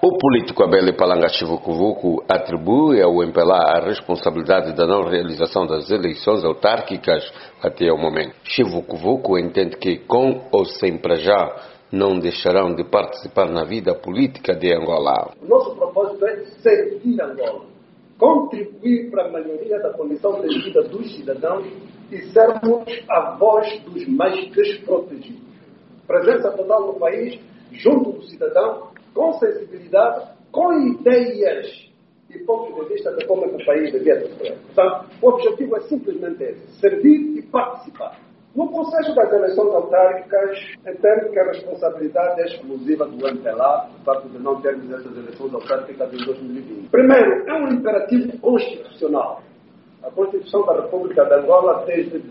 O político Abel Palanga Chivukuvuku atribui ao MPLA a responsabilidade da não realização das eleições autárquicas até o momento. Chivukuvuku entende que, com ou sem Prajá, não deixarão de participar na vida política de Angola. O nosso propósito é servir Angola, contribuir para a melhoria da condição de vida dos cidadãos e sermos a voz dos mais desprotegidos. Presença total no país, junto do cidadão, com sensibilidade, com ideias e pontos de vista de como o país devia ser. Portanto, o objetivo é simplesmente esse, servir e participar. No processo das eleições autárquicas, entendo que a responsabilidade é exclusiva do MPLA, o fato de não termos essas eleições autárquicas em 2020. Primeiro, é um imperativo constitucional. A Constituição da República de Angola, desde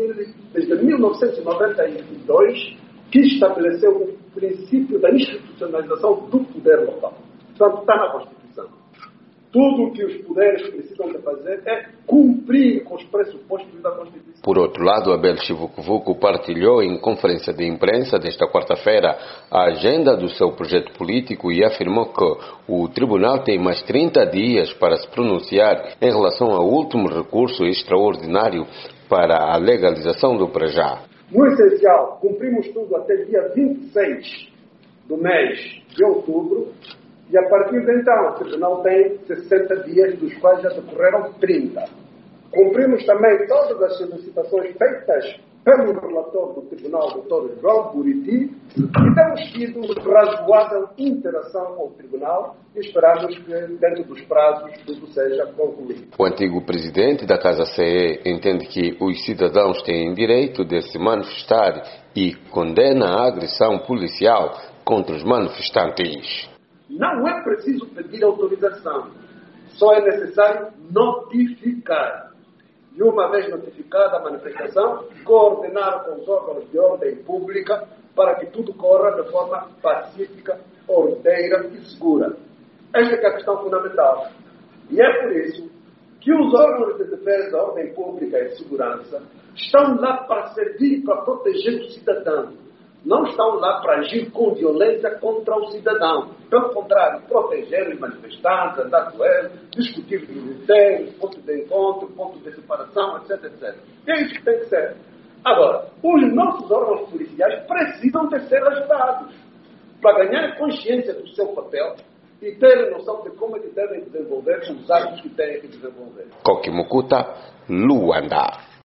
1992, que estabeleceu o princípio da institucionalização do poder local. Portanto, está na Constituição. Tudo o que os poderes precisam de fazer é cumprir com os pressupostos da Constituição. Por outro lado, Abel Chivukuvuku partilhou em conferência de imprensa desta quarta-feira a agenda do seu projeto político e afirmou que o tribunal tem mais 30 dias para se pronunciar em relação ao último recurso extraordinário para a legalização do Prajá. No essencial, cumprimos tudo até dia 26 do mês de outubro e a partir de então o Tribunal tem 60 dias, dos quais já decorreram 30. Cumprimos também todas as solicitações feitas pelo relator do Tribunal, Dr. João Buriti, e temos tido razoável interação com o Tribunal e esperamos que dentro dos prazos tudo seja concluído. O antigo presidente da Casa CE entende que os cidadãos têm direito de se manifestar e condena a agressão policial contra os manifestantes. Não é preciso pedir autorização, só é necessário notificar. E uma vez notificada a manifestação, coordenar com os órgãos de ordem pública para que tudo corra de forma pacífica, ordeira e segura. Esta é a questão fundamental. E é por isso que os órgãos de defesa, ordem pública e segurança estão lá para servir e para proteger o cidadão. Não estão lá para agir com violência contra o cidadão. Pelo contrário, proteger os manifestantes, andar com eles, discutir os critérios, ponto de encontro, ponto de separação, etc, etc. É isso que tem que ser. Agora, os nossos órgãos policiais precisam de ser ajudados para ganhar consciência do seu papel e terem noção de como é que devem desenvolver os atos que têm que desenvolver. Koki Mukuta, Luanda.